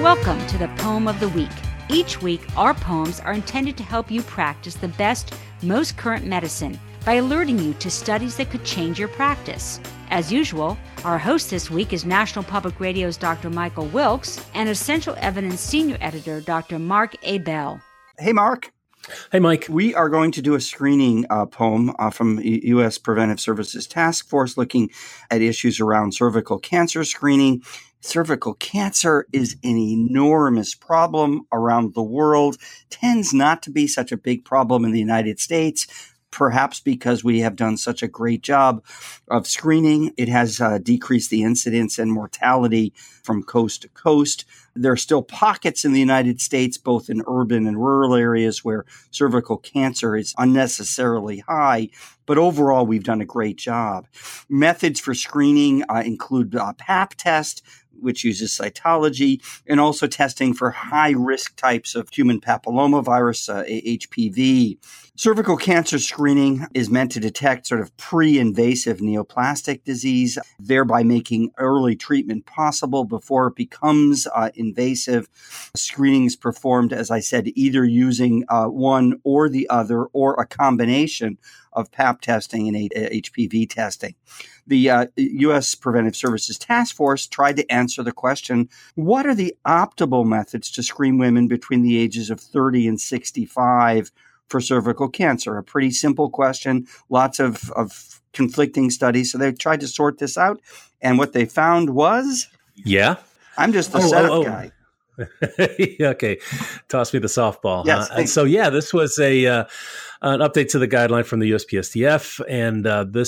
Welcome to the Poem of the Week. Each week, our poems are intended to help you practice the best, most current medicine by alerting you to studies that could change your practice. As usual, our host this week is National Public Radio's Dr. Michael Wilkes and Essential Evidence Senior Editor Dr. Mark A. Bell. Hey, Mark. Hey, Mike. We are going to do a screening poem from U.S. Preventive Services Task Force looking at issues around cervical cancer screening. Cervical cancer is an enormous problem around the world, tends not to be such a big problem in the United States, perhaps because we have done such a great job of screening. It has decreased the incidence and mortality from coast to coast. There are still pockets in the United States, both in urban and rural areas, where cervical cancer is unnecessarily high. But overall, we've done a great job. Methods for screening include Pap test, which uses cytology, and also testing for high-risk types of human papillomavirus, HPV. Cervical cancer screening is meant to detect sort of pre-invasive neoplastic disease, thereby making early treatment possible before it becomes invasive. Screening is performed, as I said, either using one or the other, or a combination of Pap testing and HPV testing. The U.S. Preventive Services Task Force tried to answer the question, what are the optimal methods to screen women between the ages of 30 and 65 for cervical cancer? A pretty simple question, lots of conflicting studies. So they tried to sort this out. And what they found was? Yeah? I'm just the setup guy. Okay. Toss me the softball. Yes, And so, this was an update to the guideline from the USPSTF. And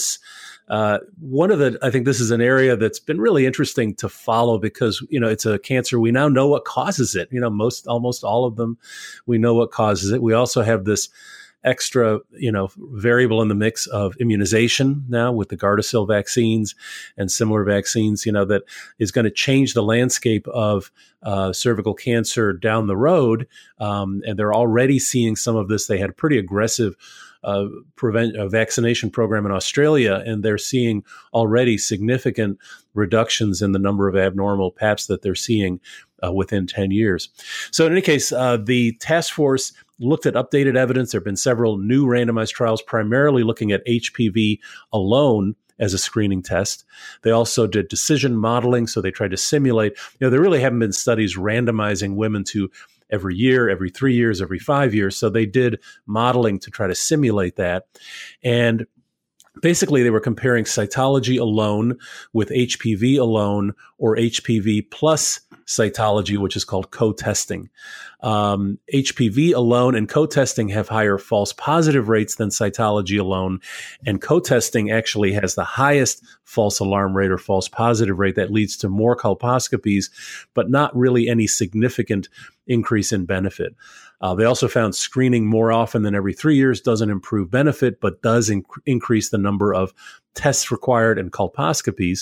I think this is an area that's been really interesting to follow because, it's a cancer. We now know what causes it. Almost all of them, we know what causes it. We also have this extra, variable in the mix of immunization now with the Gardasil vaccines and similar vaccines, that is going to change the landscape of cervical cancer down the road. And they're already seeing some of this. They had a pretty aggressive vaccination program in Australia, and they're seeing already significant reductions in the number of abnormal PAPs that they're seeing within 10 years. So in any case, the task force looked at updated evidence. There have been several new randomized trials, primarily looking at HPV alone as a screening test. They also did decision modeling, so they tried to simulate. There really haven't been studies randomizing women to every year, every 3 years, every 5 years. So they did modeling to try to simulate that. And basically, they were comparing cytology alone with HPV alone or HPV plus cytology, which is called co-testing. HPV alone and co-testing have higher false positive rates than cytology alone. And co-testing actually has the highest false alarm rate or false positive rate that leads to more colposcopies, but not really any significant increase in benefit. They also found screening more often than every 3 years doesn't improve benefit, but does increase the number of tests required and colposcopies.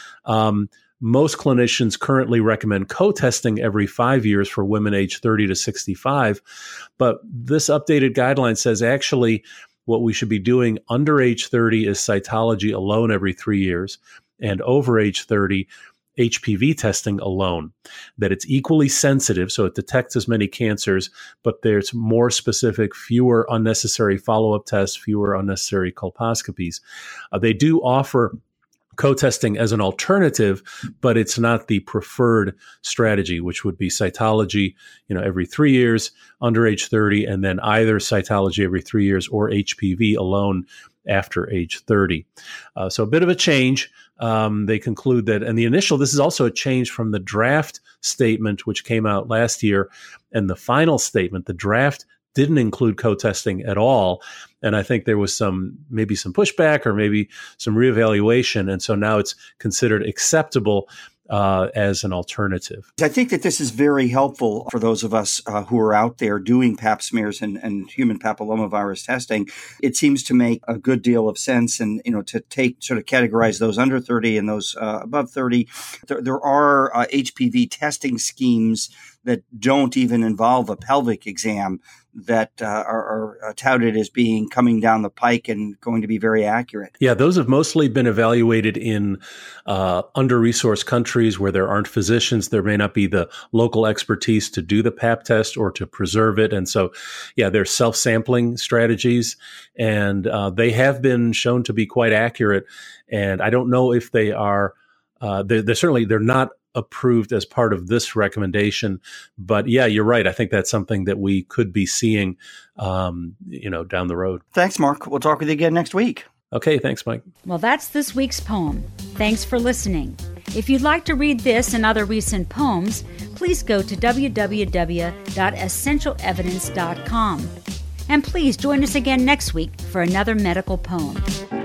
Most clinicians currently recommend co-testing every 5 years for women aged 30 to 65. But this updated guideline says actually what we should be doing under age 30 is cytology alone every 3 years, and over age 30, HPV testing alone, that it's equally sensitive, so it detects as many cancers, but there's more specific, fewer unnecessary follow-up tests, fewer unnecessary colposcopies. They do offer co-testing as an alternative, but it's not the preferred strategy, which would be cytology, every 3 years under age 30, and then either cytology every 3 years or HPV alone after age 30. So a bit of a change. They conclude that, and this is also a change from the draft statement, which came out last year, and the final statement, the draft didn't include co-testing at all. And I think there was maybe some pushback or maybe some reevaluation. And so now it's considered acceptable as an alternative. I think that this is very helpful for those of us who are out there doing pap smears and human papillomavirus testing. It seems to make a good deal of sense, and to categorize those under 30 and those above 30. There are HPV testing schemes that don't even involve a pelvic exam that are touted as being coming down the pike and going to be very accurate? Yeah, those have mostly been evaluated in under-resourced countries where there aren't physicians. There may not be the local expertise to do the Pap test or to preserve it. And so, yeah, there's self-sampling strategies, and they have been shown to be quite accurate. And I don't know if they are, they're not approved as part of this recommendation. But yeah, you're right. I think that's something that we could be seeing, down the road. Thanks, Mark. We'll talk with you again next week. Okay. Thanks, Mike. Well, that's this week's poem. Thanks for listening. If you'd like to read this and other recent poems, please go to www.essentialevidence.com. And please join us again next week for another medical poem.